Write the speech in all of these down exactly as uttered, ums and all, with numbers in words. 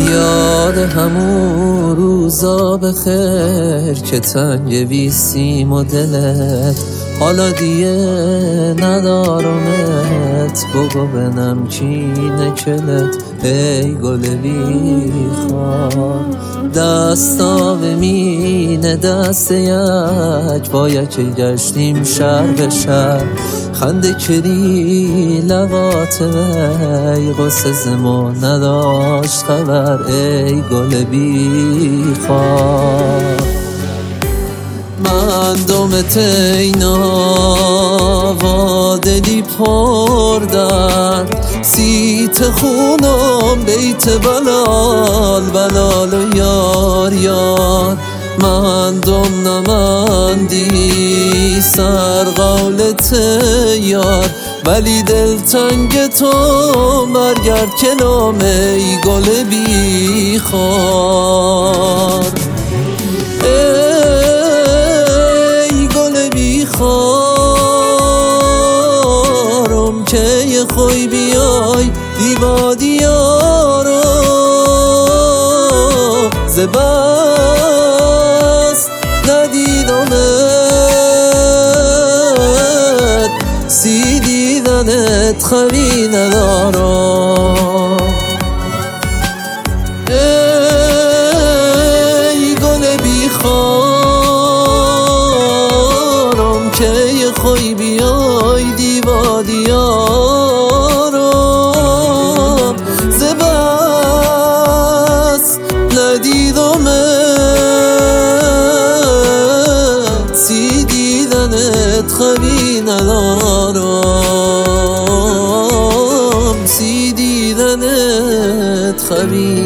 یاد همون روزا بخیر که تنگ ویسیم و دلت حالا دیگه ندارمت، بگو بنم کینه کلت ای گل بیخوار. دستا بمینه دست یک باید که گشتیم شهر به شهر، خنده کری لبات وی غصه زمان نداشت خبر ای گل بیخوار. من دومت اینا و دلی پر درد، سیت خونم بیت بلال بلال و یار یار. من دوم نمندی سر قولت یار، ولی دل تنگ تو برگرد کنام ای گل بیخوار. خارم که یه خوی بیای دیوا دیارو زبست ندیدمت، سی دیدنت خوی ندارم. ای گل بیخوار که یه خوی بیای دیوا دیارم زبست ندیدمت، سی دیدنت خوی ندارم، سی دیدنت خوی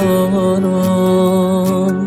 ندارم.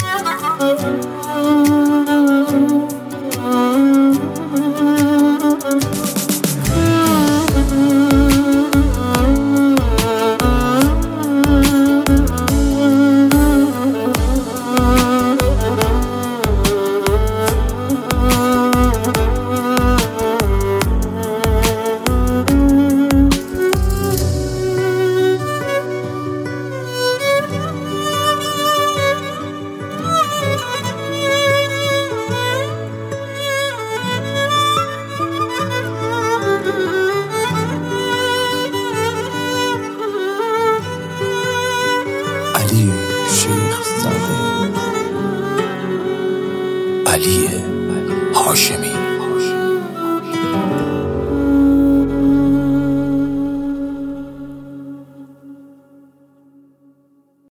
علی شیخ زاده، علی هاشمی.